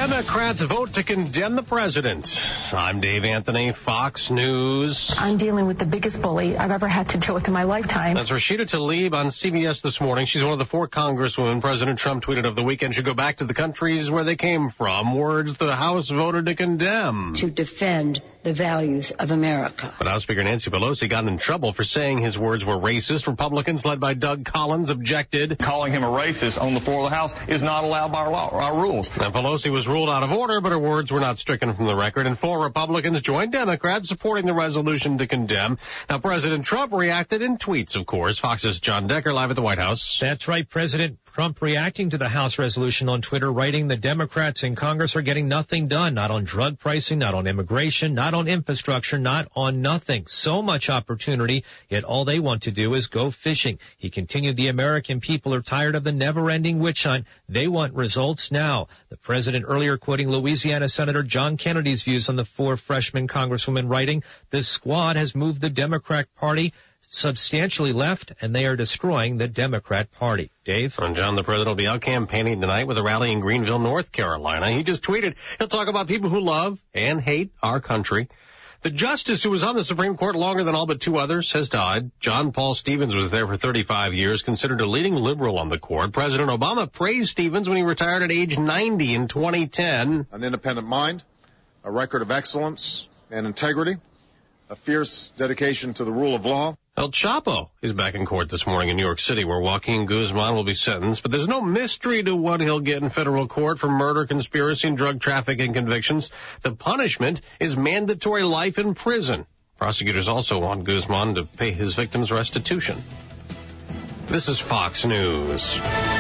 Democrats vote to condemn the president. I'm Dave Anthony, Fox News. I'm dealing with the biggest bully I've ever had to deal with in my lifetime. That's Rashida Tlaib on CBS this morning. She's one of the 4 congresswomen President Trump tweeted over the weekend should go back to the countries where they came from. Words the House voted to condemn. To defend the values of America. But House Speaker Nancy Pelosi got in trouble for saying his words were racist. Republicans led by Doug Collins objected. Calling him a racist on the floor of the House is not allowed by our rules. Now, Pelosi was ruled out of order, but her words were not stricken from the record, and 4 Republicans joined Democrats supporting the resolution to condemn. Now, President Trump reacted in tweets, of course. Fox's John Decker live at the White House. That's right, President Trump reacting to the House resolution on Twitter, writing the Democrats in Congress are getting nothing done, not on drug pricing, not on immigration, not on infrastructure, not on nothing. So much opportunity, yet all they want to do is go fishing. He continued, the American people are tired of the never-ending witch hunt. They want results now. The president earlier quoting Louisiana Senator John Kennedy's views on the 4 freshman congresswomen, writing, this squad has moved the Democrat Party substantially left, and they are destroying the Democrat Party. Dave? And John, the president will be out campaigning tonight with a rally in Greenville, North Carolina. He just tweeted he'll talk about people who love and hate our country. The justice who was on the Supreme Court longer than all but 2 others has died. John Paul Stevens was there for 35 years, considered a leading liberal on the court. President Obama praised Stevens when he retired at age 90 in 2010. An independent mind, a record of excellence and integrity, a fierce dedication to the rule of law. El Chapo is back in court this morning in New York City, where Joaquin Guzman will be sentenced. But there's no mystery to what he'll get in federal court for murder, conspiracy, and drug trafficking convictions. The punishment is mandatory life in prison. Prosecutors also want Guzman to pay his victims restitution. This is Fox News.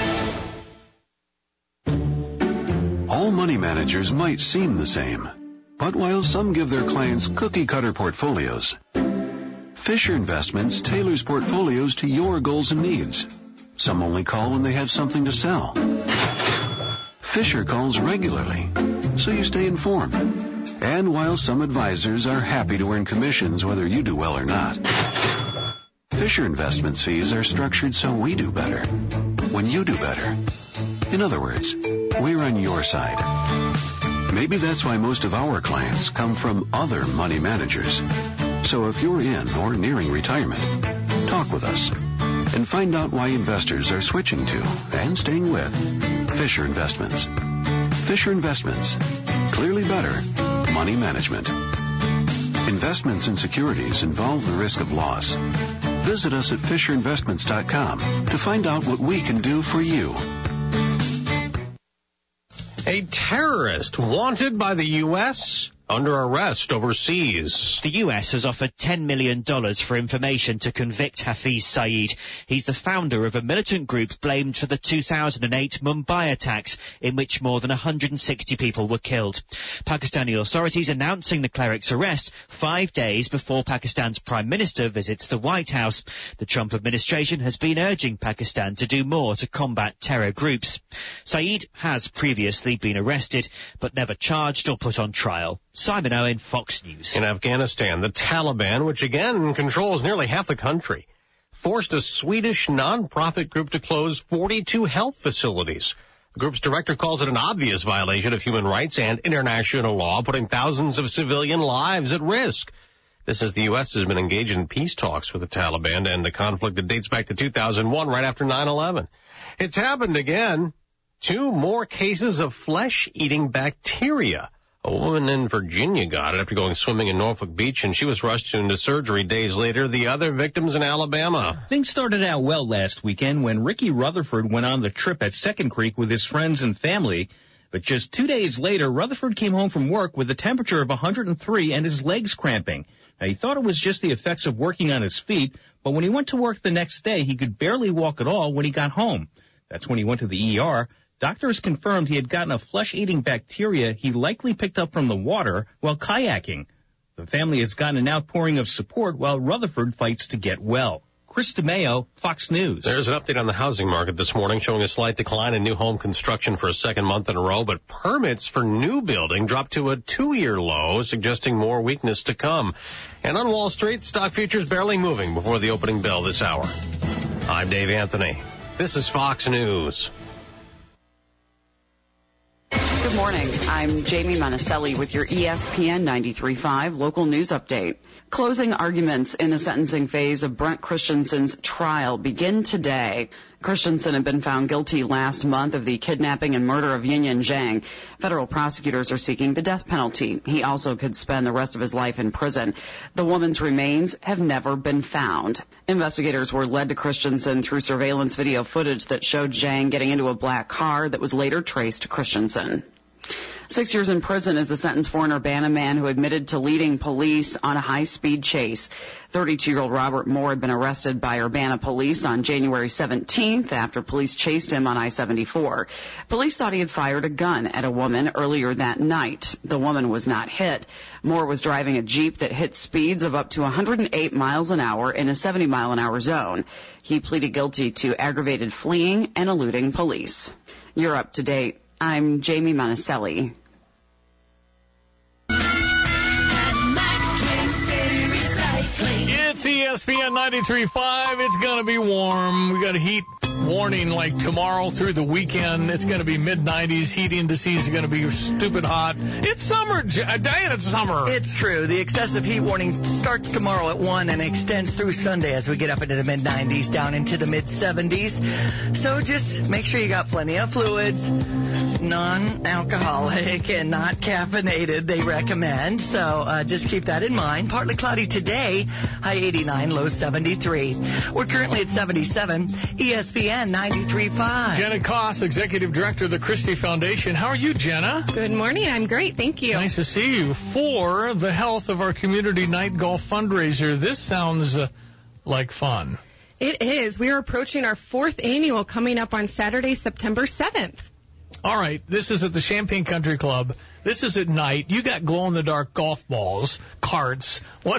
All money managers might seem the same, but while some give their clients cookie-cutter portfolios, Fisher Investments tailors portfolios to your goals and needs. Some only call when they have something to sell. Fisher calls regularly, so you stay informed. And while some advisors are happy to earn commissions whether you do well or not, Fisher Investments fees are structured so we do better when you do better. In other words, we're on your side. Maybe that's why most of our clients come from other money managers. So if you're in or nearing retirement, talk with us and find out why investors are switching to and staying with Fisher Investments. Fisher Investments. Clearly better money management. Investments in securities involve the risk of loss. Visit us at FisherInvestments.com to find out what we can do for you. A terrorist wanted by the U.S. under arrest overseas. The U.S. has offered $10 million for information to convict Hafiz Saeed. He's the founder of a militant group blamed for the 2008 Mumbai attacks, in which more than 160 people were killed. Pakistani authorities announcing the cleric's arrest 5 days before Pakistan's Prime Minister visits the White House. The Trump administration has been urging Pakistan to do more to combat terror groups. Saeed has previously been arrested, but never charged or put on trial. Simon Owen, Fox News. In Afghanistan, the Taliban, which again controls nearly half the country, forced a Swedish non-profit group to close 42 health facilities. The group's director calls it an obvious violation of human rights and international law, putting thousands of civilian lives at risk. This as the U.S. has been engaged in peace talks with the Taliban to end the conflict that dates back to 2001, right after 9/11. It's happened again. 2 more cases of flesh-eating bacteria. A woman in Virginia got it after going swimming in Norfolk Beach, and she was rushed into surgery days later. The other victims in Alabama. Things started out well last weekend when Ricky Rutherford went on the trip at Second Creek with his friends and family. But just 2 days later, Rutherford came home from work with a temperature of 103 and his legs cramping. Now, he thought it was just the effects of working on his feet, but when he went to work the next day, he could barely walk at all when he got home. That's when he went to the ER. Doctors confirmed he had gotten a flesh-eating bacteria he likely picked up from the water while kayaking. The family has gotten an outpouring of support while Rutherford fights to get well. Chris DeMeo, Fox News. There's an update on the housing market this morning showing a slight decline in new home construction for a second month in a row, but permits for new building dropped to a 2-year low, suggesting more weakness to come. And on Wall Street, stock futures barely moving before the opening bell this hour. I'm Dave Anthony. This is Fox News. Good morning. I'm Jamie Monticelli with your ESPN 93.5 local news update. Closing arguments in the sentencing phase of Brent Christensen's trial begin today. Christensen had been found guilty last month of the kidnapping and murder of Yin Zhang. Federal prosecutors are seeking the death penalty. He also could spend the rest of his life in prison. The woman's remains have never been found. Investigators were led to Christensen through surveillance video footage that showed Zhang getting into a black car that was later traced to Christensen. 6 years in prison is the sentence for an Urbana man who admitted to leading police on a high-speed chase. 32-year-old Robert Moore had been arrested by Urbana police on January 17th after police chased him on I-74. Police thought he had fired a gun at a woman earlier that night. The woman was not hit. Moore was driving a Jeep that hit speeds of up to 108 miles an hour in a 70-mile-an-hour zone. He pleaded guilty to aggravated fleeing and eluding police. You're up to date. I'm Jamie Monticelli. It's ESPN 93.5. It's going to be warm. We got a heat warning like tomorrow through the weekend. It's going to be mid-90s. Heat indices are going to be stupid hot. It's summer. Diane, it's summer. It's true. The excessive heat warning starts tomorrow at 1 and extends through Sunday as we get up into the mid-90s, down into the mid-70s. So just make sure you got plenty of fluids, non-alcoholic and not caffeinated, they recommend. So just keep that in mind. Partly cloudy today, high 89, low 73. We're currently at 77. ESPN 93.5. Jenna Koss, Executive Director of the Christie Foundation. How are you, Jenna? Good morning. I'm great. Thank you. Nice to see you. For the health of our community night golf fundraiser, this sounds like fun. It is. We are approaching our 4th annual coming up on Saturday, September 7th. All right. This is at the Champaign Country Club. This is at night. You got glow-in-the-dark golf balls, carts.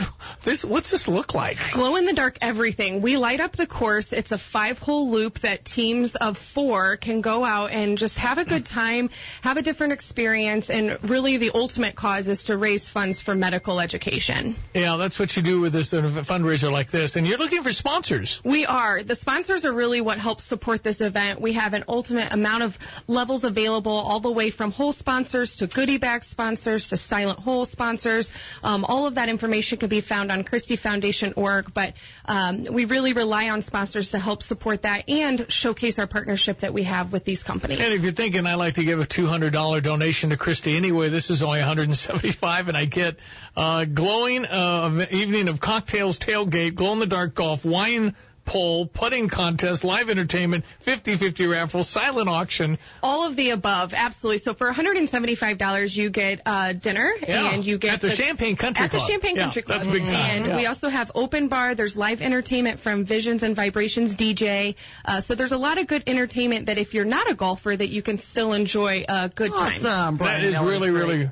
What's this look like? Glow-in-the-dark everything. We light up the course. It's a 5-hole loop that teams of 4 can go out and just have a good time, have a different experience, and really the ultimate cause is to raise funds for medical education. Yeah, that's what you do with this fundraiser like this. And you're looking for sponsors. We are. The sponsors are really what helps support this event. We have an ultimate amount of levels available, all the way from hole sponsors to goodie bag sponsors to silent hole sponsors. All of that information can be found on ChristieFoundation.org, but we really rely on sponsors to help support that and showcase our partnership that we have with these companies. And if you're thinking I like to give a $200 donation to Christie anyway, this is only $175, and I get glowing evening of cocktails, tailgate, glow-in-the-dark golf, wine poll, putting contest, live entertainment, 50-50 raffle, silent auction. All of the above, absolutely. So for $175, you get dinner, and you get at the Champaign Country Club. At the Champaign Country Club. That's big time. And we also have open bar. There's live entertainment from Visions and Vibrations DJ. So there's a lot of good entertainment that if you're not a golfer, that you can still enjoy a good time. Awesome, Brian. That is really,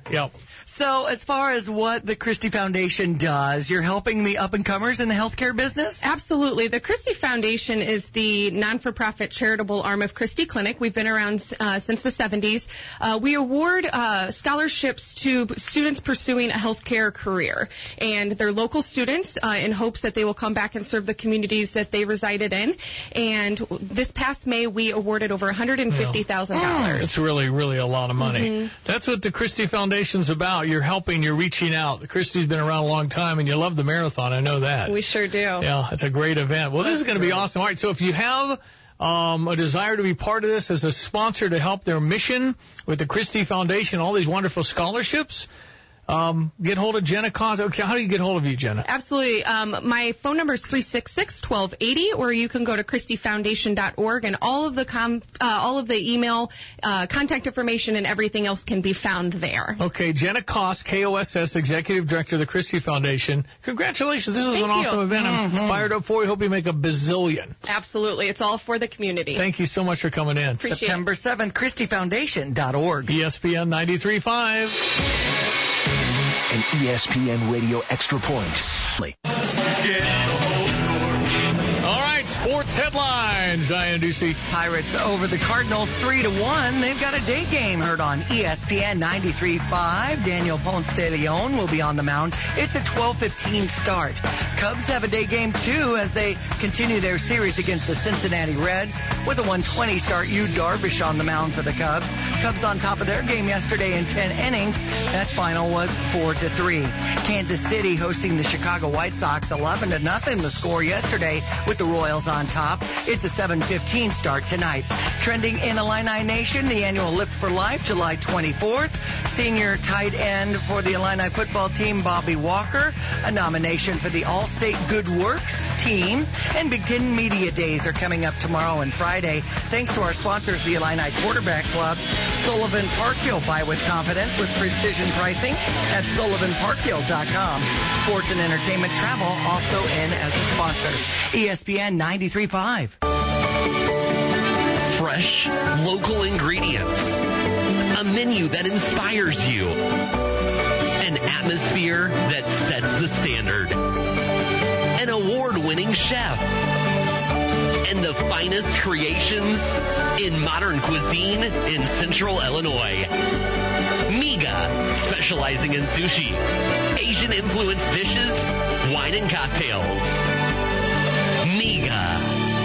So as far as what the Christie Foundation does, you're helping the up-and-comers in the healthcare business? Absolutely. The Christie Foundation is the non-for-profit charitable arm of Christie Clinic. We've been around since the 70s. We award scholarships to students pursuing a healthcare career. And they're local students in hopes that they will come back and serve the communities that they resided in. And this past May, we awarded over $150,000. It's really, really a lot of money. Mm-hmm. That's what the Christie Foundation's about. You're helping, you're reaching out. The Christie's been around a long time, and you love the marathon. I know that. We sure do. Yeah, it's a great event. Well, this is going to be awesome. All right, so if you have a desire to be part of this as a sponsor to help their mission with the Christie Foundation, all these wonderful scholarships, get hold of Jenna Koss. Okay, how do you get hold of you, Jenna? Absolutely. My phone number is 366-1280, or you can go to ChristieFoundation.org, and all of the email, contact information, and everything else can be found there. Okay, Jenna Koss, KOSS, Executive Director of the Christie Foundation. Congratulations. This is an awesome event. I'm fired up for you. Hope you make a bazillion. Absolutely. It's all for the community. Thank you so much for coming in. September 7th, ChristieFoundation.org. ESPN 93.5. An ESPN Radio Extra Point. All right, sports headlines. Lions, Diana Ducey. Pirates over the Cardinals 3-1. They've got a day game heard on ESPN 93.5. Daniel Ponce de Leon will be on the mound. It's a 12:15 start. Cubs have a day game too as they continue their series against the Cincinnati Reds with a 1:20 start. Yu Darvish on the mound for the Cubs. Cubs on top of their game yesterday in 10 innings. That final was 4-3. Kansas City hosting the Chicago White Sox 11-0 the score yesterday with the Royals on top. It's a 7:15 start tonight. Trending in Illini Nation, the annual Lift for Life, July 24th. Senior tight end for the Illini football team, Bobby Walker. A nomination for the All-State Good Works team. And Big Ten Media Days are coming up tomorrow and Friday. Thanks to our sponsors, the Illini Quarterback Club. Sullivan Parkhill, buy with confidence with precision pricing at SullivanParkhill.com. Sports and entertainment travel also in as a sponsor. ESPN 93.5. Fresh, local ingredients. A menu that inspires you. An atmosphere that sets the standard. An award-winning chef. And the finest creations in modern cuisine in Central Illinois. Miga, specializing in sushi, Asian-influenced dishes, wine and cocktails. Miga.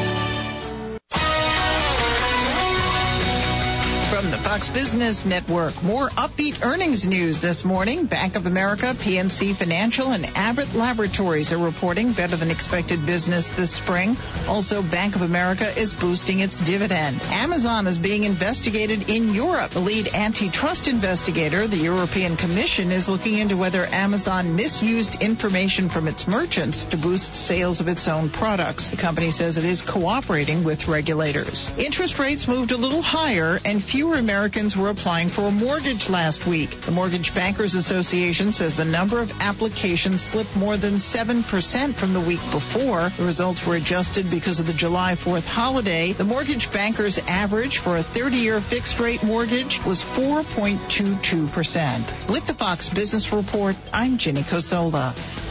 From the Fox Business Network, more upbeat earnings news this morning. Bank of America, PNC Financial, and Abbott Laboratories are reporting better than expected business this spring. Also, Bank of America is boosting its dividend. Amazon is being investigated in Europe. The lead antitrust investigator, the European Commission, is looking into whether Amazon misused information from its merchants to boost sales of its own products. The company says it is cooperating with regulators. Interest rates moved a little higher, and fewer Americans were applying for a mortgage last week. The Mortgage Bankers Association says the number of applications slipped more than 7% from the week before. The results were adjusted because of the July 4th holiday. The Mortgage Bankers average for a 30-year fixed-rate mortgage was 4.22%. With the Fox Business Report, I'm Ginny Cosola.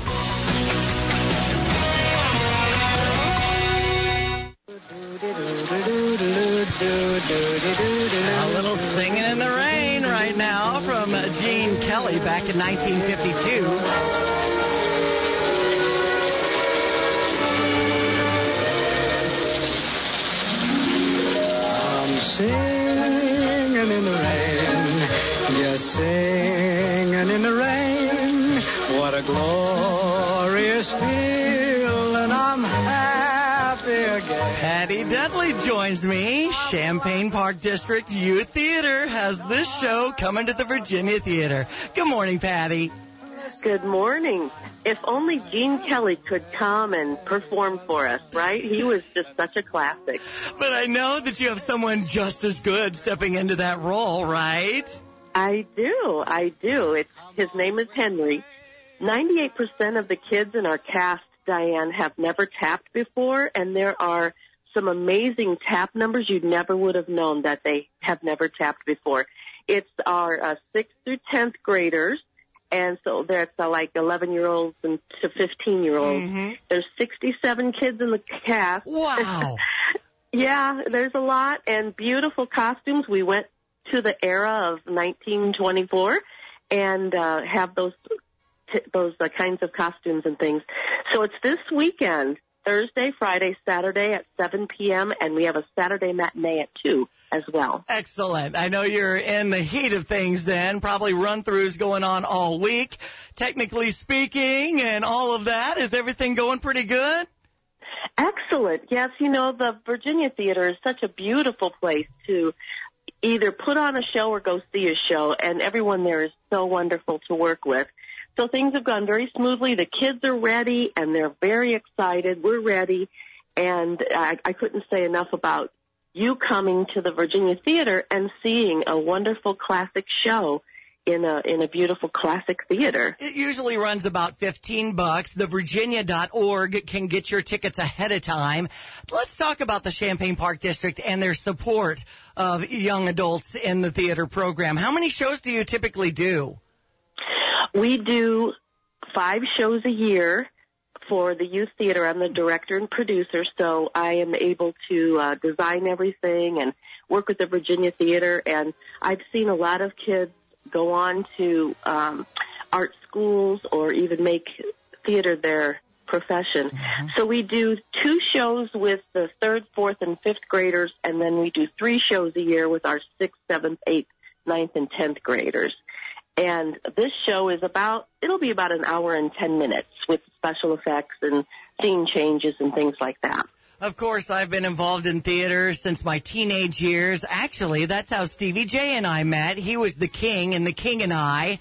A little Singing in the Rain right now from Gene Kelly back in 1952. I'm singing in the rain, just singing in the rain. What a glorious feeling, I'm happy again. Patty Dudley joins me. Champaign Park District Youth Theater has this show coming to the Virginia Theater. Good morning, Patty. Good morning. If only Gene Kelly could come and perform for us, right? He was just such a classic. But I know that you have someone just as good stepping into that role, right? I do. His name is Henry. 98% of the kids in our cast, Diane, have never tapped before, and there are some amazing tap numbers you never would have known that they have never tapped before. It's our 6th through 10th graders, and so that's like 11-year-olds and to 15-year-olds. Mm-hmm. There's 67 kids in the cast. Wow. Yeah, there's a lot, and beautiful costumes. We went to the era of 1924 and have those kinds of costumes and things. So it's this weekend, Thursday, Friday, Saturday at 7 p.m., and we have a Saturday matinee at 2 as well. Excellent. I know you're in the heat of things then, probably run-throughs going on all week. Technically speaking and all of that, is everything going pretty good? Excellent. Yes, the Virginia Theater is such a beautiful place to either put on a show or go see a show, and everyone there is so wonderful to work with. So things have gone very smoothly. The kids are ready, and they're very excited. We're ready, and I couldn't say enough about you coming to the Virginia Theater and seeing a wonderful classic show in a beautiful classic theater. It usually runs about $15. TheVirginia.org can get your tickets ahead of time. Let's talk about the Champaign Park District and their support of young adults in the theater program. How many shows do you typically do? We do 5 shows a year for the youth theater. I'm the director and producer, so I am able to design everything and work with the Virginia Theater. And I've seen a lot of kids go on to art schools or even make theater their profession. Mm-hmm. So we do 2 shows with the 3rd, 4th, and 5th graders, and then we do 3 shows a year with our 6th, 7th, 8th, 9th, and 10th graders. And this show is it'll be about an hour and 10 minutes with special effects and scene changes and things like that. Of course, I've been involved in theater since my teenage years. Actually, that's how Stevie J and I met. He was the king in The King and I.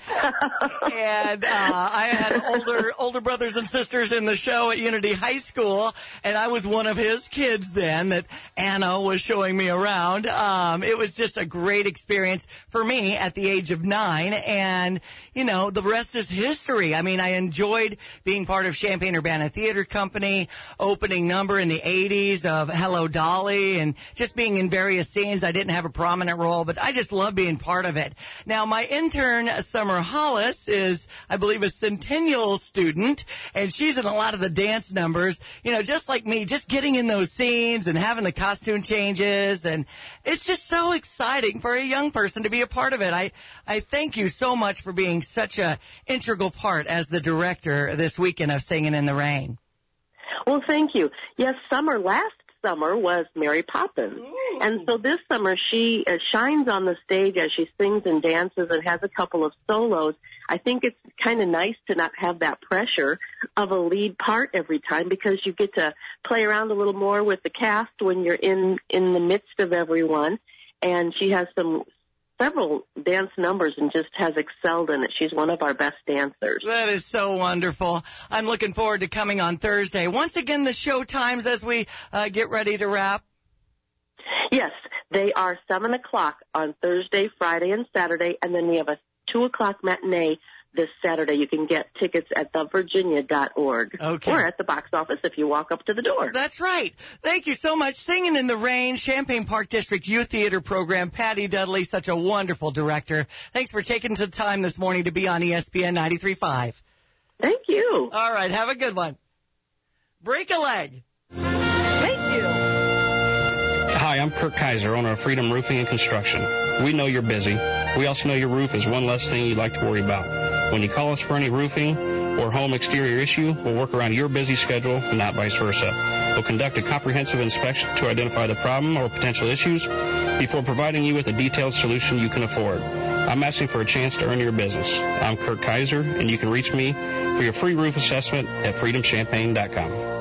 And I had older brothers and sisters in the show at Unity High School, and I was one of his kids then that Anna was showing me around. It was just a great experience for me at the age of 9, and, you know, the rest is history. I mean, I enjoyed being part of Champaign-Urbana Theater Company, opening number in the 80s of Hello Dolly, and just being in various scenes. I didn't have a prominent role, but I just love being part of it. Now, my intern, Summer Hollis, is, I believe, a Centennial student, and she's in a lot of the dance numbers, you know, just like me, just getting in those scenes and having the costume changes, and it's just so exciting for a young person to be a part of it. I thank you so much for being such a integral part as the director this weekend of Singing in the Rain. Well, thank you. Yes, last summer was Mary Poppins. Ooh. And so this summer she shines on the stage as she sings and dances and has a couple of solos. I think it's kind of nice to not have that pressure of a lead part every time, because you get to play around a little more with the cast when you're in the midst of everyone. And she has several dance numbers and just has excelled in it. She's one of our best dancers. That is so wonderful. I'm looking forward to coming on Thursday. Once again, the show times as we get ready to wrap. Yes, they are 7 o'clock on Thursday, Friday, and Saturday, and then we have a 2 o'clock matinee this Saturday. You can get tickets at thevirginia.org. Okay. Or at the box office if you walk up to the door. That's right. Thank you so much. Singing in the Rain, Champaign Park District Youth Theater Program. Patty Dudley, such a wonderful director. Thanks for taking some time this morning to be on ESPN 93.5. Thank you. All right. Have a good one. Break a leg. Thank you. Hi, I'm Kirk Kaiser, owner of Freedom Roofing and Construction. We know you're busy. We also know your roof is one less thing you'd like to worry about. When you call us for any roofing or home exterior issue, we'll work around your busy schedule and not vice versa. We'll conduct a comprehensive inspection to identify the problem or potential issues before providing you with a detailed solution you can afford. I'm asking for a chance to earn your business. I'm Kirk Kaiser, and you can reach me for your free roof assessment at freedomchampaign.com.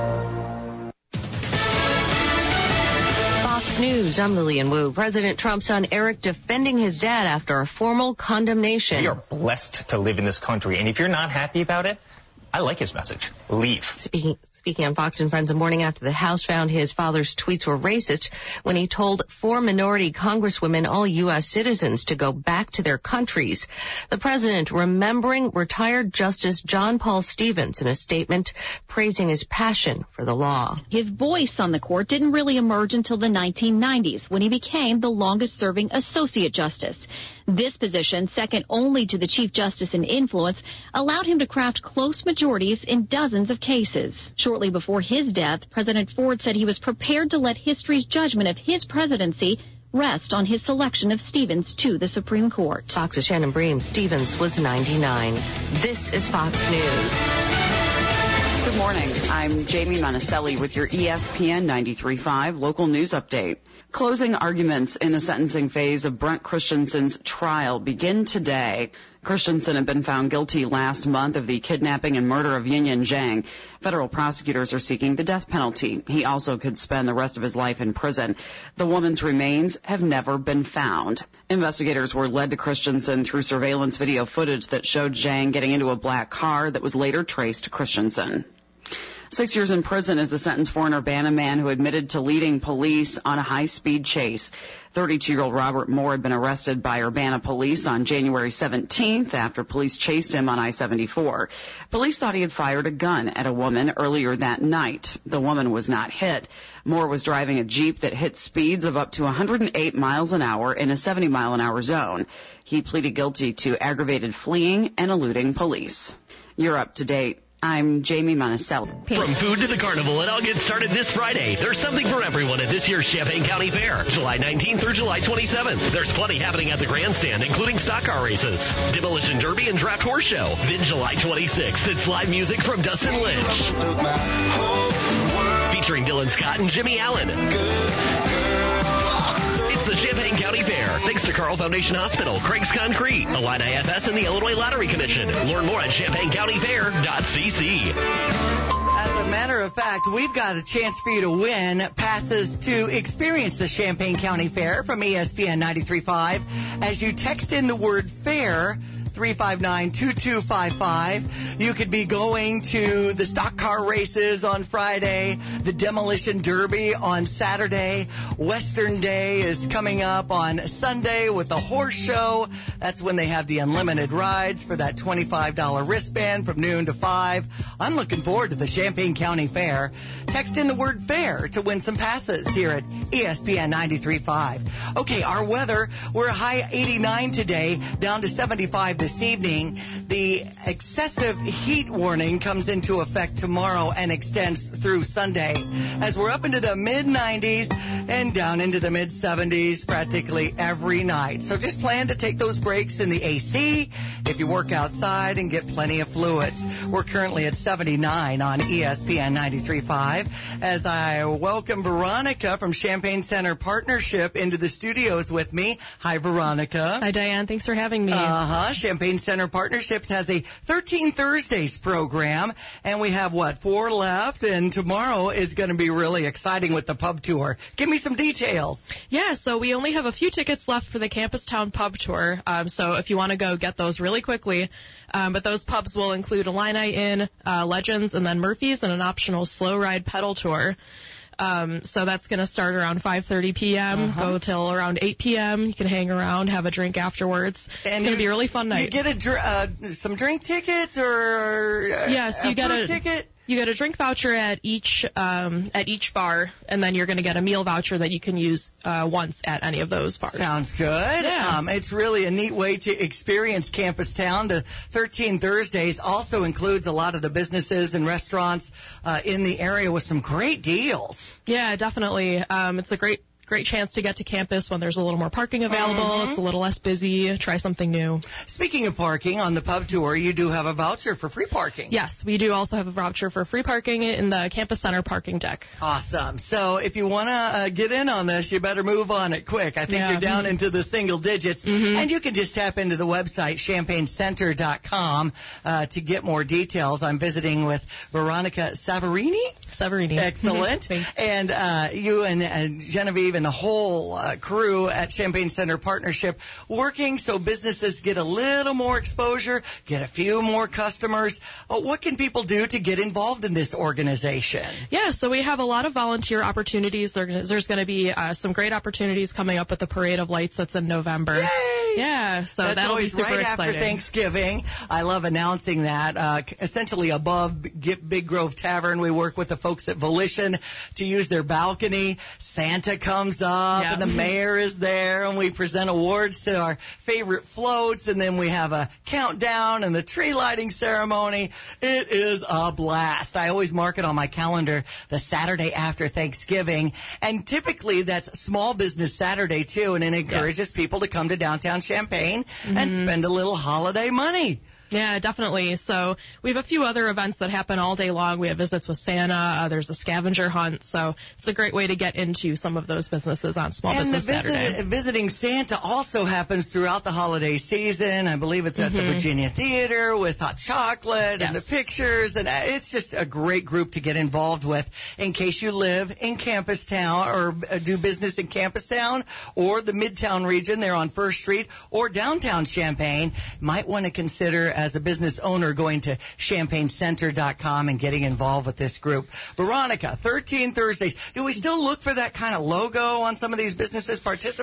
News. I'm Lillian Wu. President Trump's son Eric defending his dad after a formal condemnation. We are blessed to live in this country, and if you're not happy about it, I like his message. Leave. Speaking on Fox and Friends the morning after the House found his father's tweets were racist when he told 4 minority congresswomen, all U.S. citizens, to go back to their countries. The president remembering retired Justice John Paul Stevens in a statement praising his passion for the law. His voice on the court didn't really emerge until the 1990s when he became the longest-serving Associate Justice. This position, second only to the Chief Justice in influence, allowed him to craft close majorities in dozens of cases. Shortly before his death, President Ford said he was prepared to let history's judgment of his presidency rest on his selection of Stevens to the Supreme Court. Fox's Shannon Bream. Stevens was 99. This is Fox News. Good morning. I'm Jamie Monticelli with your ESPN 93.5 local news update. Closing arguments in the sentencing phase of Brent Christensen's trial begin today. Christensen had been found guilty last month of the kidnapping and murder of Yinyin Zhang. Federal prosecutors are seeking the death penalty. He also could spend the rest of his life in prison. The woman's remains have never been found. Investigators were led to Christensen through surveillance video footage that showed Zhang getting into a black car that was later traced to Christensen. 6 years in prison is the sentence for an Urbana man who admitted to leading police on a high-speed chase. 32-year-old Robert Moore had been arrested by Urbana police on January 17th after police chased him on I-74. Police thought he had fired a gun at a woman earlier that night. The woman was not hit. Moore was driving a Jeep that hit speeds of up to 108 miles an hour in a 70-mile-an-hour zone. He pleaded guilty to aggravated fleeing and eluding police. You're up to date. I'm Jamie Monticelli. From food to the carnival, it all gets started this Friday. There's something for everyone at this year's Champaign County Fair, July 19th through July 27th. There's plenty happening at the grandstand, including stock car races, demolition derby, and draft horse show. Then July 26th, it's live music from Dustin Lynch, featuring Dylan Scott and Jimmy Allen. It's the Champaign County Fair, thanks to Carl Foundation Hospital, Craig's Concrete, Illini IFS, and the Illinois Lottery Commission. Learn more at champaigncountyfair.cc. As a matter of fact, we've got a chance for you to win passes to experience the Champaign County Fair from ESPN 93.5 as you text in the word fair 359-2255. You could be going to the stock car races on Friday, the demolition derby on Saturday. Western Day is coming up on Sunday with the horse show. That's when they have the unlimited rides for that $25 wristband from noon to 5. I'm looking forward to the Champaign County Fair. Text in the word fair to win some passes here at ESPN 93.5. Okay, our weather, we're a high 89 today, down to 75 this evening. The excessive heat warning comes into effect tomorrow and extends through Sunday as we're up into the mid-90s and down into the mid-70s practically every night. So just plan to take those breaks in the AC if you work outside and get plenty of fluids. We're currently at 79 on ESPN 93.5 as I welcome Veronica from Champaign Center Partnership into the studios with me. Hi, Veronica. Hi, Diane. Thanks for having me. Champaign Center Partnerships has a 13 Thursdays program, and we have, 4 left, and tomorrow is going to be really exciting with the pub tour. Give me some details. Yeah, so we only have a few tickets left for the Campus Town pub tour, so if you want to go, get those really quickly. But those pubs will include Illini Inn, Legends, and then Murphy's, and an optional slow ride pedal tour. So that's going to start around 5:30 p.m., go till around 8 p.m. You can hang around, have a drink afterwards. And it's going to be a really fun night. You get some drink tickets or yes, you get a ticket? You get a drink voucher at each bar, and then you're going to get a meal voucher that you can use once at any of those bars. Sounds good. Yeah. It's really a neat way to experience Campus Town. The 13 Thursdays also includes a lot of the businesses and restaurants in the area with some great deals. Yeah, definitely. It's a great chance to get to campus when there's a little more parking available. It's a little less busy. Try something new. Speaking of parking, on the pub tour, you do have a voucher for free parking. Yes, we do also have a voucher for free parking in the Campus Center parking deck. Awesome. So if you want to get in on this, you better move on it quick. I think you're down into the single digits. And you can just tap into the website, champaignCenter.com, to get more details. I'm visiting with Veronica Savarini. Excellent. Thanks. And you and Genevieve and the whole crew at Champaign Center Partnership working so businesses get a little more exposure, get a few more customers. What can people do to get involved in this organization? Yeah, so we have a lot of volunteer opportunities. There's going to be some great opportunities coming up with the Parade of Lights that's in November. Yay! Yeah, so that's that'll always be super right exciting. After Thanksgiving. I love announcing that. Essentially above Big Grove Tavern, we work with the folks at Volition to use their balcony. Santa comes up and the mayor is there, and we present awards to our favorite floats, and then we have a countdown and the tree lighting ceremony. It is a blast. I always mark it on my calendar the Saturday after Thanksgiving, and typically that's Small Business Saturday too, and it encourages people to come to downtown Champaign and spend a little holiday money. Yeah, definitely. So we have a few other events that happen all day long. We have visits with Santa. There's a scavenger hunt. So it's a great way to get into some of those businesses on Small Business Saturday. And visiting Santa also happens throughout the holiday season. I believe it's at the Virginia Theater with hot chocolate and the pictures. And it's just a great group to get involved with in case you live in Campus Town or do business in Campus Town or the Midtown region there on First Street or downtown Champaign. Might want to consider as a business owner going to champaignCenter.com and getting involved with this group. Veronica, 13 Thursdays. Do we still look for that kind of logo on some of these businesses participating?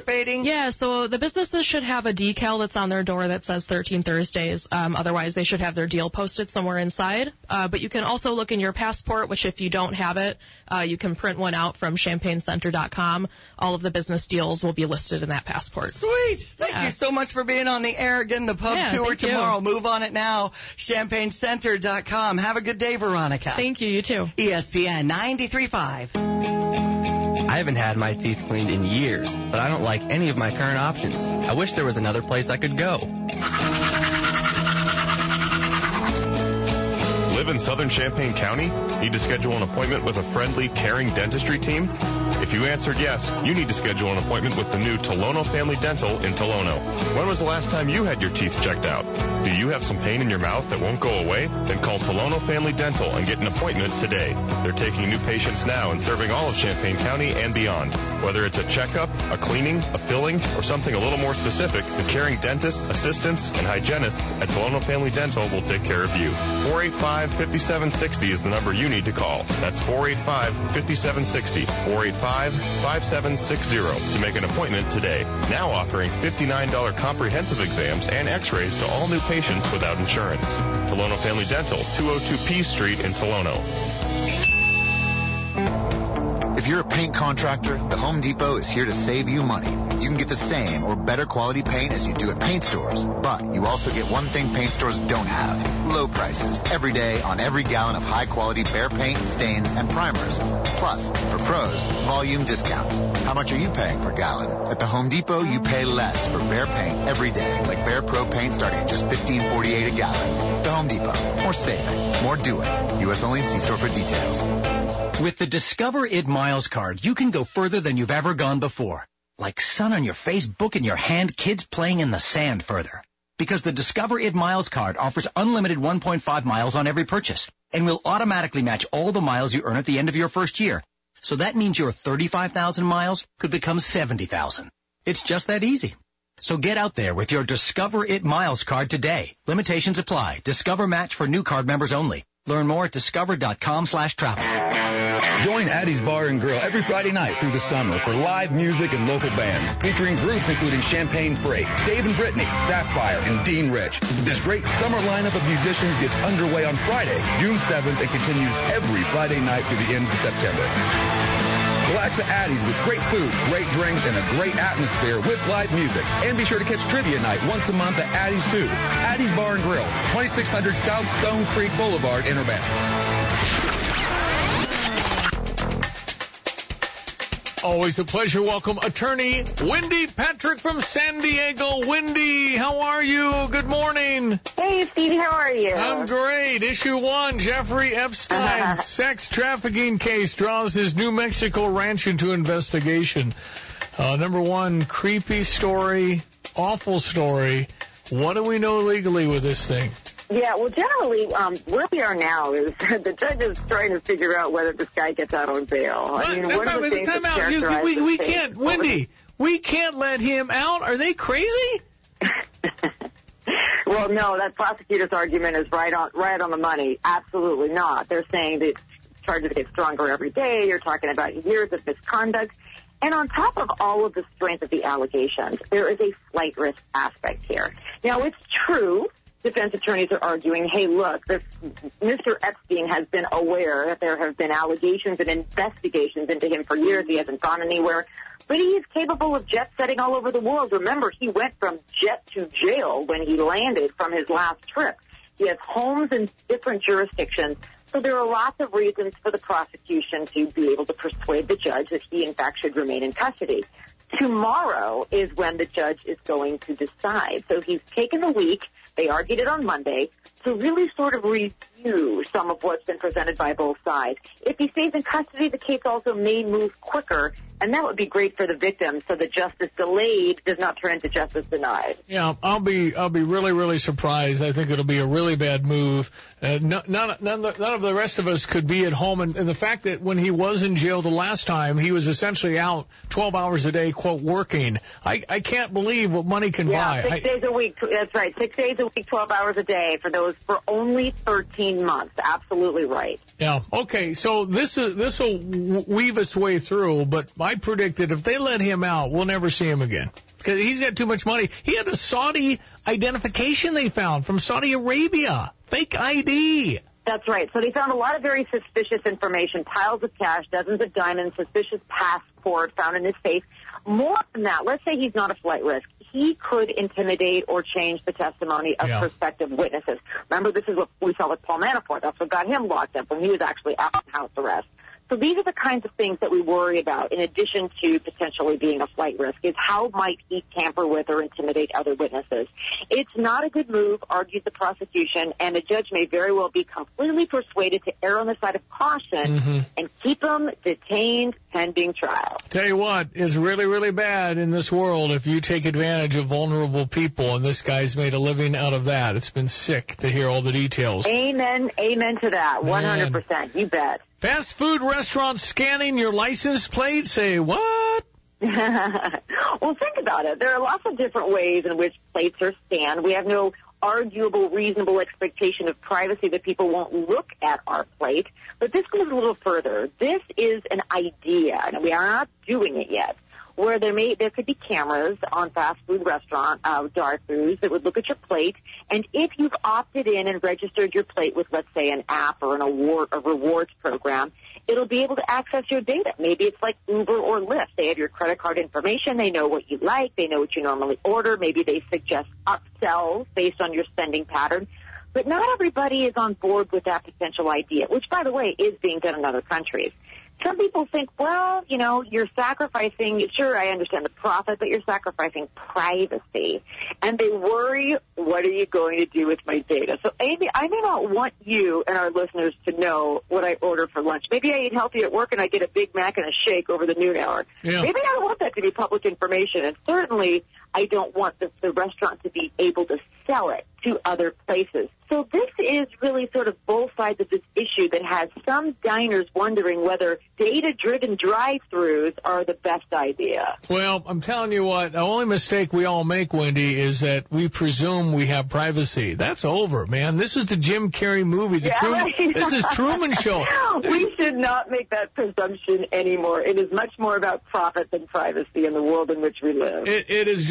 Yeah, so the businesses should have a decal that's on their door that says 13 Thursdays. Otherwise, they should have their deal posted somewhere inside. But you can also look in your passport, which if you don't have it, you can print one out from ChampagneCenter.com. All of the business deals will be listed in that passport. Sweet. Thank you so much for being on the air. Again, the pub tour tomorrow. Move on it now. ChampagneCenter.com. Have a good day, Veronica. Thank you. You too. ESPN 93.5. I haven't had my teeth cleaned in years, but I don't like any of my current options. I wish there was another place I could go. Live in Southern Champaign County? Need to schedule an appointment with a friendly, caring dentistry team? If you answered yes, you need to schedule an appointment with the new Tolono Family Dental in Tolono. When was the last time you had your teeth checked out? Do you have some pain in your mouth that won't go away? Then call Tolono Family Dental and get an appointment today. They're taking new patients now and serving all of Champaign County and beyond. Whether it's a checkup, a cleaning, a filling, or something a little more specific, the caring dentists, assistants, and hygienists at Tolono Family Dental will take care of you. 485-5760 is the number you need to call. That's 485-5760. 485-5760 to make an appointment today. Now offering $59 comprehensive exams and x-rays to all new patients without insurance. Tolono Family Dental, 202 P Street in Tolono. If you're a paint contractor, the Home Depot is here to save you money. You can get the same or better quality paint as you do at paint stores, but you also get one thing paint stores don't have: low prices every day on every gallon of high-quality Behr paint, stains, and primers. Plus, for pros, volume discounts. How much are you paying per gallon? At the Home Depot, you pay less for Behr paint every day, like Behr Pro paint starting at just $15.48 a gallon. The Home Depot. More saving, more doing. U.S. only. See store for details. With the Discover It Miles card, you can go further than you've ever gone before. Like sun on your face, book in your hand, kids playing in the sand further. Because the Discover It Miles card offers unlimited 1.5 miles on every purchase and will automatically match all the miles you earn at the end of your first year. So that means your 35,000 miles could become 70,000. It's just that easy. So get out there with your Discover It Miles card today. Limitations apply. Discover match for new card members only. Learn more at discover.com/travel. Join Addie's Bar and Grill every Friday night through the summer for live music and local bands, featuring groups including Champagne Freight, Dave and Brittany, Sapphire, and Dean Rich. This great summer lineup of musicians gets underway on Friday, June 7th, and continues every Friday night through the end of September. Relax at Addie's with great food, great drinks, and a great atmosphere with live music. And be sure to catch trivia night once a month at Addie's too. Addie's Bar and Grill, 2600 South Stone Creek Boulevard in Urbana. Always a pleasure. Welcome, attorney Wendy Patrick from San Diego. Wendy, how are you? Good morning. Hey, Stevie, how are you? I'm great. Issue 1, Jeffrey Epstein sex trafficking case draws his New Mexico ranch into investigation. Number 1, creepy story, awful story. What do we know legally with this thing? Yeah, well, generally, where we are now is the judge is trying to figure out whether this guy gets out on bail. I mean, one of the things that characterizes we can't, Wendy, we can't let him out. Are they crazy? Well, no, that prosecutor's argument is right on the money. Absolutely not. They're saying that charges get stronger every day. You're talking about years of misconduct. And on top of all of the strength of the allegations, there is a flight risk aspect here. Now, it's true. Defense attorneys are arguing, hey, look, Mr. Epstein has been aware that there have been allegations and investigations into him for years. He hasn't gone anywhere. But he is capable of jet-setting all over the world. Remember, he went from jet to jail when he landed from his last trip. He has homes in different jurisdictions. So there are lots of reasons for the prosecution to be able to persuade the judge that he, in fact, should remain in custody. Tomorrow is when the judge is going to decide. So he's taken a week. They argued it on Monday to really sort of review some of what's been presented by both sides. If he stays in custody, the case also may move quicker, and that would be great for the victim, so that justice delayed does not turn into justice denied. Yeah, I'll be really, really surprised. I think it'll be a really bad move. None of the rest of us could be at home, and the fact that when he was in jail the last time, he was essentially out 12 hours a day, quote, working. I can't believe what money can buy. 6 days a week. That's right. 6 days a week, 12 hours a day for only 13 months. Absolutely right. Yeah. Okay. So this will weave its way through, but I predict that if they let him out, we'll never see him again. because he's got too much money. He had a Saudi identification they found from Saudi Arabia. Fake ID. That's right. So they found a lot of very suspicious information, piles of cash, dozens of diamonds, suspicious passport found in his safe. More than that, let's say he's not a flight risk. He could intimidate or change the testimony of prospective witnesses. Remember, this is what we saw with Paul Manafort. That's what got him locked up when he was actually out on house arrest. So these are the kinds of things that we worry about, in addition to potentially being a flight risk, is how might he tamper with or intimidate other witnesses. It's not a good move, argues the prosecution, and a judge may very well be completely persuaded to err on the side of caution and keep him detained pending trial. Tell you what is really, really bad in this world if you take advantage of vulnerable people, and this guy's made a living out of that. It's been sick to hear all the details. Amen to that, 100%. You bet. Fast food restaurant scanning your license plate? Say what? Well, think about it. There are lots of different ways in which plates are scanned. We have no arguable, reasonable expectation of privacy that people won't look at our plate. But this goes a little further. This is an idea, and we are not doing it yet, where there could be cameras on fast food restaurant drive-thrus that would look at your plate, and if you've opted in and registered your plate with, let's say, an app or a rewards program, it'll be able to access your data. Maybe it's like Uber or Lyft. They have your credit card information. They know what you like. They know what you normally order. Maybe they suggest upsells based on your spending pattern. But not everybody is on board with that potential idea, which, by the way, is being done in other countries. Some people think, well, you're sacrificing, sure, I understand the profit, but you're sacrificing privacy. And they worry, what are you going to do with my data? So, Amy, I may not want you and our listeners to know what I order for lunch. Maybe I eat healthy at work and I get a Big Mac and a shake over the noon hour. Yeah. Maybe I don't want that to be public information. And certainly I don't want the restaurant to be able to sell it to other places. So this is really sort of both sides of this issue that has some diners wondering whether data-driven drive-thrus are the best idea. Well, I'm telling you what, the only mistake we all make, Wendy, is that we presume we have privacy. That's over, man. This is the Jim Carrey movie. This is Truman Show. We should not make that presumption anymore. It is much more about profit than privacy in the world in which we live. It is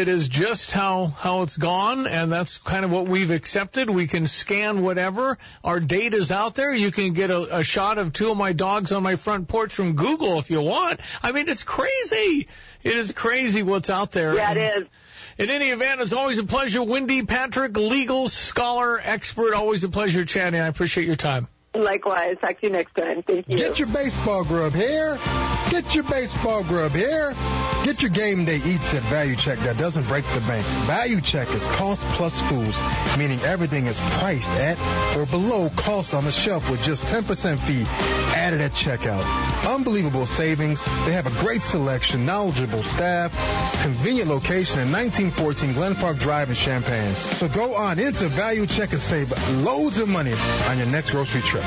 just how it's gone, and that's kind of what we've accepted. We can scan whatever. Our data's out there. You can get a shot of two of my dogs on my front porch from Google if you want. I mean, it's crazy. It is crazy what's out there. Yeah, it is. In any event, it's always a pleasure. Wendy Patrick, legal scholar, expert. Always a pleasure chatting. I appreciate your time. Likewise. Talk to you next time. Thank you. Get your baseball grub here. Get your baseball grub here. Get your game day eats at Value Check that doesn't break the bank. Value Check is cost plus foods, meaning everything is priced at or below cost on the shelf with just 10% fee added at checkout. Unbelievable savings. They have a great selection, knowledgeable staff, convenient location in 1914 Glen Park Drive in Champaign. So go on into Value Check and save loads of money on your next grocery trip.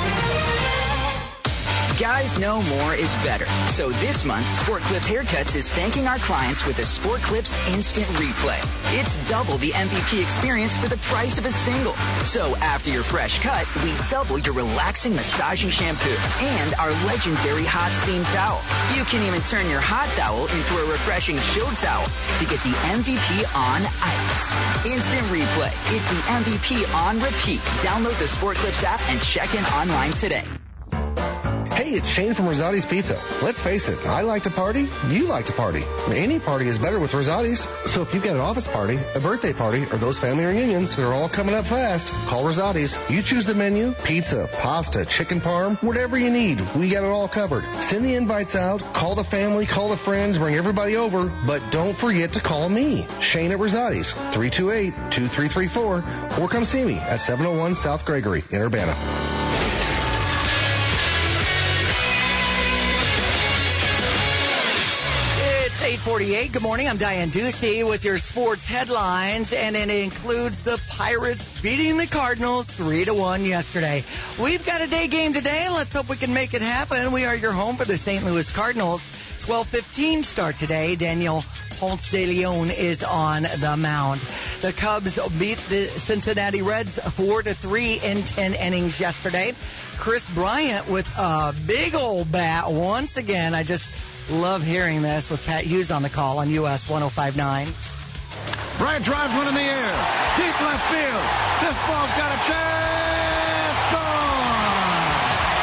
Guys know more is better. So this month, Sport Clips Haircuts is thanking our clients with a Sport Clips Instant Replay. It's double the MVP experience for the price of a single. So after your fresh cut, we double your relaxing massaging shampoo and our legendary hot steam towel. You can even turn your hot towel into a refreshing chilled towel to get the MVP on ice. Instant Replay. It's the MVP on repeat. Download the Sport Clips app and check in online today. Hey, it's Shane from Rosati's Pizza. Let's face it, I like to party, you like to party. Any party is better with Rosati's. So if you've got an office party, a birthday party, or those family reunions that are all coming up fast, call Rosati's. You choose the menu, pizza, pasta, chicken parm, whatever you need. We got it all covered. Send the invites out, call the family, call the friends, bring everybody over, but don't forget to call me, Shane at Rosati's, 328-2334, or come see me at 701 South Gregory in Urbana. It's 8:48. Good morning. I'm Diane Ducey with your sports headlines, and it includes the Pirates beating the Cardinals 3-1 yesterday. We've got a day game today. Let's hope we can make it happen. We are your home for the St. Louis Cardinals. 12:15 start today. Daniel Ponce de Leon is on the mound. The Cubs beat the Cincinnati Reds 4-3 in 10 innings yesterday. Chris Bryant with a big old bat once again. I just Love hearing this with Pat Hughes on the call on US 105.9. Bryant drives one in the air. Deep left field. This ball's got a chance. Gone.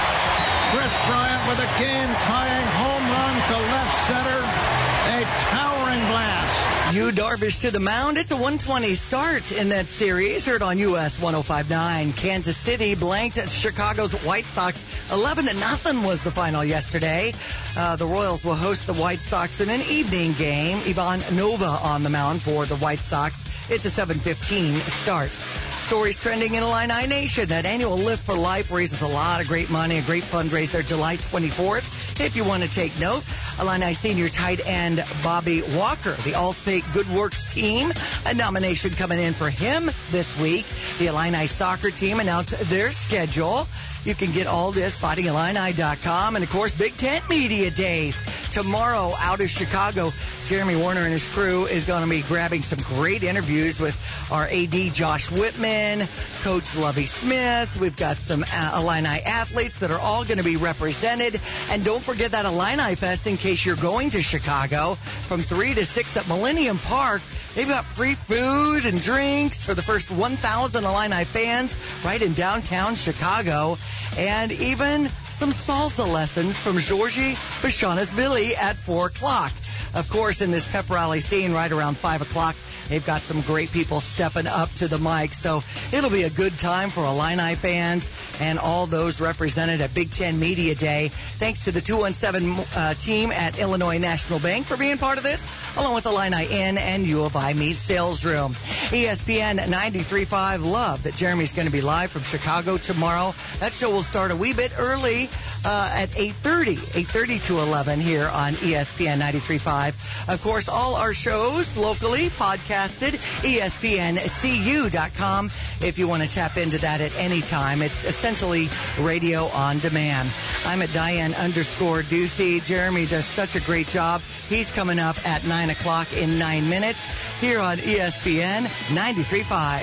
Chris Bryant with a game-tying home run to left center. A towering blast. Yu Darvish to the mound. It's a 120 start in that series. Heard on US 105.9. Kansas City blanked at Chicago's White Sox. 11-0 was the final yesterday. The Royals will host the White Sox in an evening game. Ivan Nova on the mound for the White Sox. It's a 7:15 start. Stories trending in Illini Nation. That annual Lift for Life raises a lot of great money, a great fundraiser July 24th. If you want to take note, Illini senior tight end Bobby Walker, the All-State Good Works team, a nomination coming in for him this week. The Illini soccer team announced their schedule. You can get all this, fightingillini.com. And, of course, Big Tent Media Days. Tomorrow out of Chicago, Jeremy Warner and his crew is going to be grabbing some great interviews with our AD Josh Whitman, Coach Lovie Smith. We've got some Illini athletes that are all going to be represented. And don't forget that Illini Fest in case you're going to Chicago from 3 to 6 at Millennium Park. They've got free food and drinks for the first 1,000 Illini fans right in downtown Chicago. And even some salsa lessons from Georgie Bashanas-Billy at 4 o'clock. Of course, in this pep rally scene right around 5 o'clock, they've got some great people stepping up to the mic. So it'll be a good time for Illini fans and all those represented at Big Ten Media Day. Thanks to the 217 team at Illinois National Bank for being part of this, along with Illini Inn and U of I Meat Sales Room. ESPN 93.5. Love that Jeremy's going to be live from Chicago tomorrow. That show will start a wee bit early at 8:30 to 11 here on ESPN 93.5. Of course, all our shows locally podcasted, ESPNCU.com. If you want to tap into that at any time. It's essentially radio on demand. I'm at Diane_Ducey. Jeremy does such a great job. He's coming up at 9 o'clock in 9 minutes here on ESPN 93.5.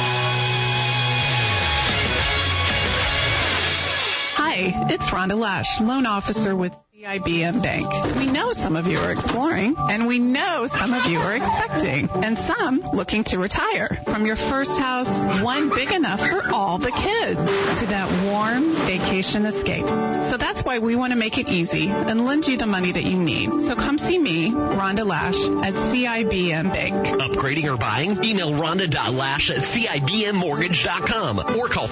Hi, it's Rhonda Lash, loan officer with CIBM Bank. We know some of you are exploring, and we know some of you are expecting, and some looking to retire. From your first house, one big enough for all the kids, to that warm vacation escape. So that's why we want to make it easy and lend you the money that you need. So come see me, Rhonda Lash, at CIBM Bank. Upgrading or buying? Email rhonda.lash@CIBMmortgage.com or call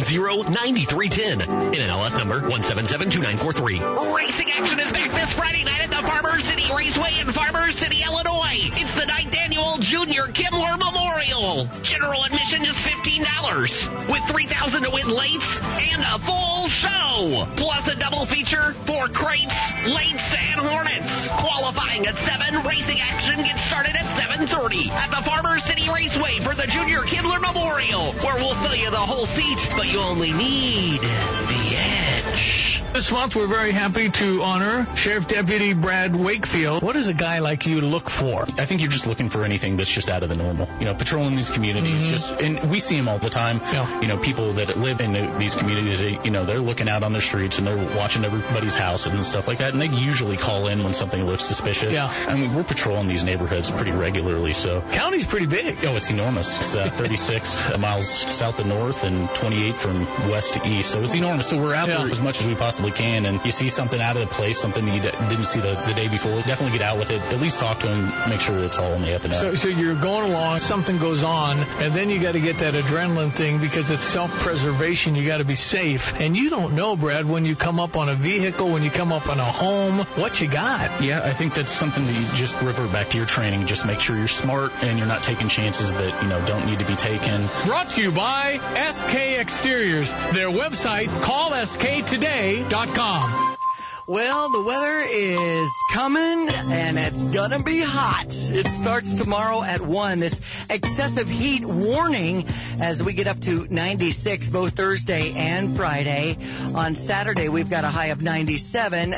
390-9310. NMLS number 1772943. Racing action is back this Friday night at the Farmers City Raceway in Farmers City, Illinois. It's the 9th annual Junior Kimmler Memorial. General admission just $15 with 3,000 to win lates and a full show. Plus a double feature for crates, lates, and hornets. Qualifying at 7, racing action gets started at 7:30 at the Farmers City Raceway for the Junior Kimmler Memorial, where we'll sell you the whole seat, but you only need the edge. This month, we're very happy to honor Sheriff Deputy Brad Wakefield. What does a guy like you look for? I think you're just looking for anything that's just out of the normal. You know, patrolling these communities, and we see them all the time. Yeah. You know, people that live in these communities, they're looking out on the streets and they're watching everybody's house and stuff like that, and they usually call in when something looks suspicious. Yeah. I mean, we're patrolling these neighborhoods pretty regularly, so. County's pretty big. Oh, it's enormous. It's 36 miles south to north and 28 from west to east, so it's enormous. So we're out there as much as we possibly can, and you see something out of the place, something that you didn't see the day before, definitely get out with it, at least talk to them, make sure it's all on the up and up. So you're going along, something goes on, and then you got to get that adrenaline thing because it's self-preservation. You got to be safe, and you don't know, Brad, when you come up on a vehicle, when you come up on a home, what you got. Yeah, I think that's something that you just revert back to your training. Just make sure you're smart and you're not taking chances that, don't need to be taken. Brought to you by SK Exteriors. Their website, callsktoday.com. Well, the weather is coming, and it's going to be hot. It starts tomorrow at 1. This excessive heat warning as we get up to 96 both Thursday and Friday. On Saturday, we've got a high of 97,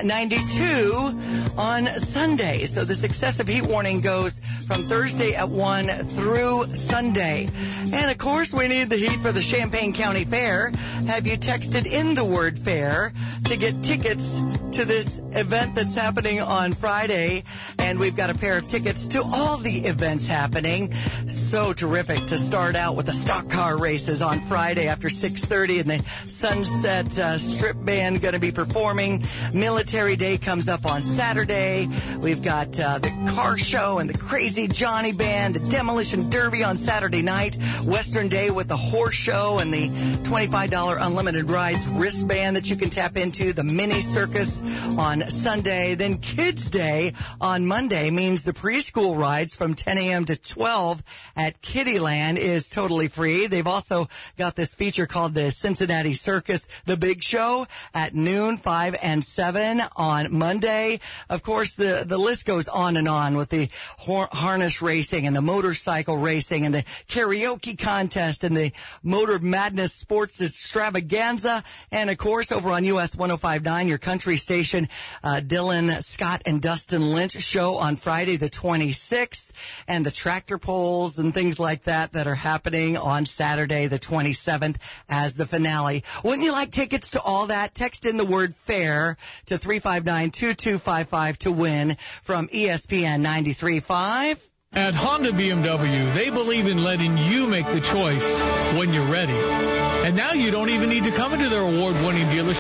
92 on Sunday. So this excessive heat warning goes from Thursday at 1 through Sunday. And, of course, we need the heat for the Champaign County Fair. Have you texted in the word fair to get tickets to to this event that's happening on Friday, and we've got a pair of tickets to all the events happening. So terrific to start out with the stock car races on Friday after 6:30, and the Sunset Strip Band going to be performing. Military Day comes up on Saturday. We've got the car show and the Crazy Johnny Band, the Demolition Derby on Saturday night, Western Day with the horse show and the $25 unlimited rides wristband that you can tap into, the mini circus on Sunday. Then Kids Day on Monday means the preschool rides from 10 a.m. to 12 at Kittyland is totally free. They've also got this feature called the Cincinnati Circus, the Big Show at noon, 5 and 7 on Monday. Of course, the list goes on and on with the harness racing and the motorcycle racing and the karaoke contest and the Motor Madness Sports Extravaganza. And, of course, over on US 105.9, your country station, Dylan Scott and Dustin Lynch show on Friday the 26th, and the tractor pulls and things like that are happening on Saturday the 27th as the finale. Wouldn't you like tickets to all that? Text in the word FAIR to 359-2255 to win from ESPN 93.5. At Honda BMW, they believe in letting you make the choice when you're ready. And now you don't even need to come into their award-winning dealership.